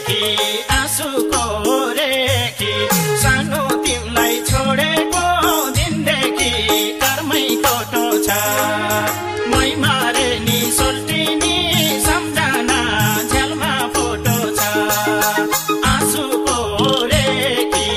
रेखी आँसुको रेखी सानो तिमीलाई छोडेको दिनदेखि कर्मै खोटो छ मै मारे नि सोल्टिनी सम्झना झ्यालमा फोटो छ आँसुको रेखी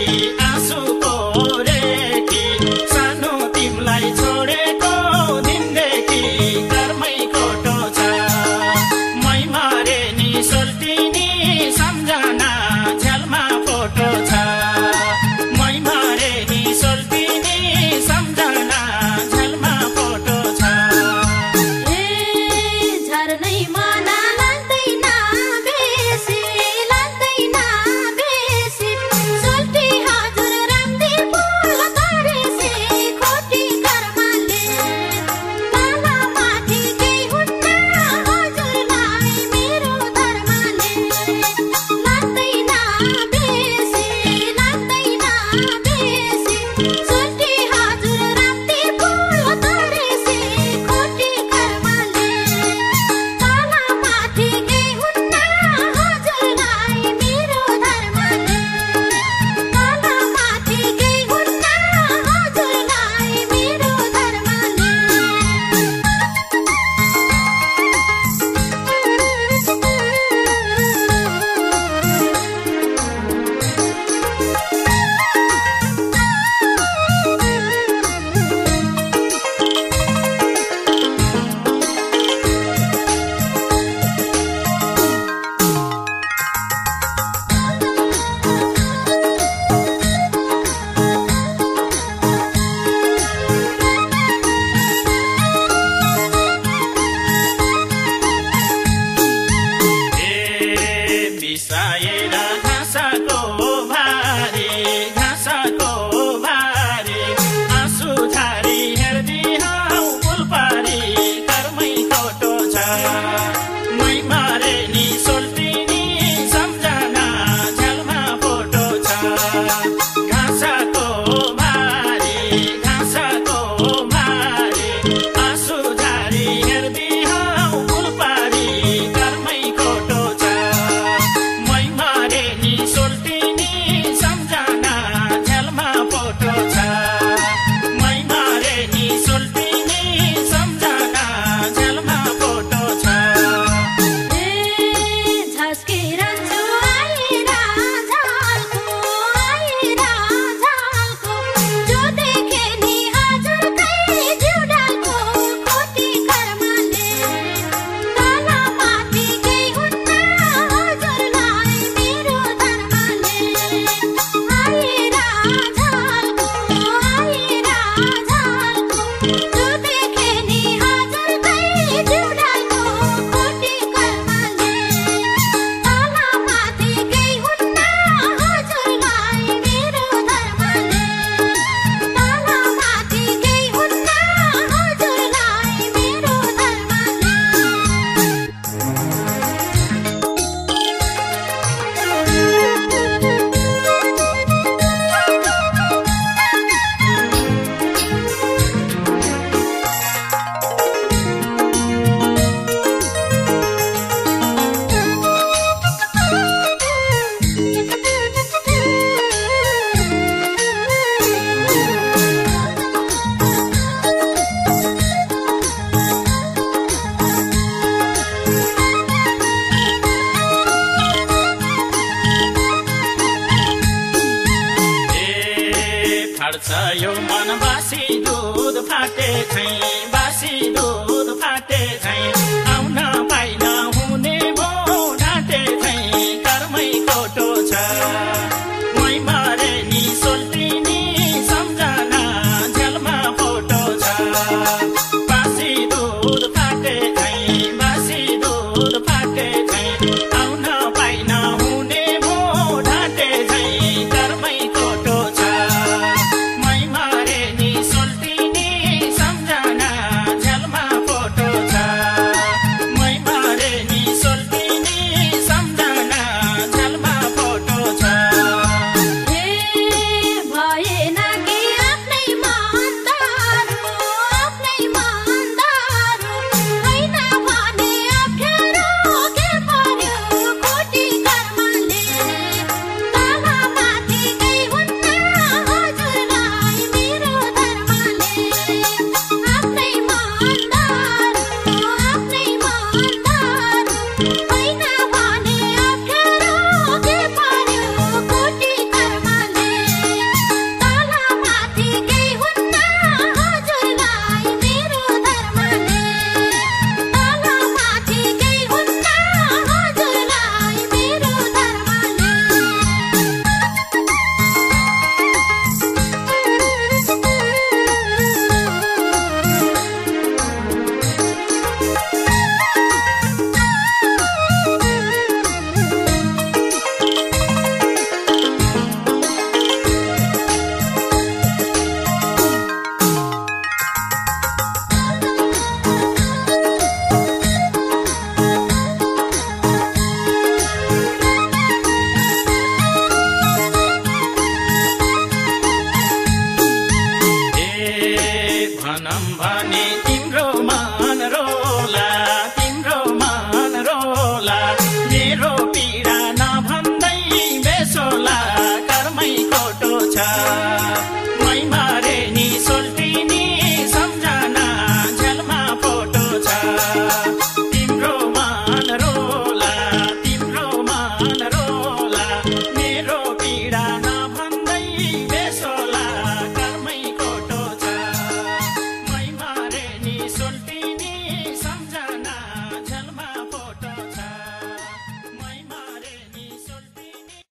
सानो तिमीलाई छोडेको दिनदेखि कर्मै खोटो छ मै मारे नि सोल्टिनी सम्झना झ्यालमा फोटो छ मै मारे नि सोल्टिनी सम्झना झ्यालमा फोटो छ झर्नैमा लाग्दैन बेसी सोल्टी हजुर राम्री बोल गरेसी खोटी कर्मले तल माथि केही हुन्न हजुरलाई मेरो धर्मले लाग्दैन बेसी सोल्टी हजुर राम्री बोल गरेसी खोटी कर्मले तल माथि केही हुन्न हजुरलाई मेरो धर्मले तल माथि केही हुन्न हजुरलाई मेरो धर्मले बिसाएर घाँसको भारी आँसु झारी हेर्दिहौ फुलपारी कर्मै खोटो छ मै मारे नि सोल्टिनी सम्झना झ्यालमा फोटो छ घाँसको भारी आँसु झारी हेर्दिहौ फुलपारी कर्मै खोटो छ मै मारे नि सोल्टिनी सम्झना झ्यालमा फोटो छ मै मारे नि सोल्टिनी सम्झना झ्यालमा फोटो छ झस्किरहन्छु आएर झालको जो देखे नि हजुरकै जिउडालको खोटी कर्मले तल माथि केही हुन्न हजुरलाई मेरो धर्मले आएर झालको जो देखे नि हजुरकै जिउडालको खोटी कर्मले तल माथि केही हुन्न हजुरलाई मेरो धर्मले तल माथि केही हुन्न हजुरलाई मेरो फाट्छ यो मन बासी दूध फाटे झैँ आउन पाइन हुने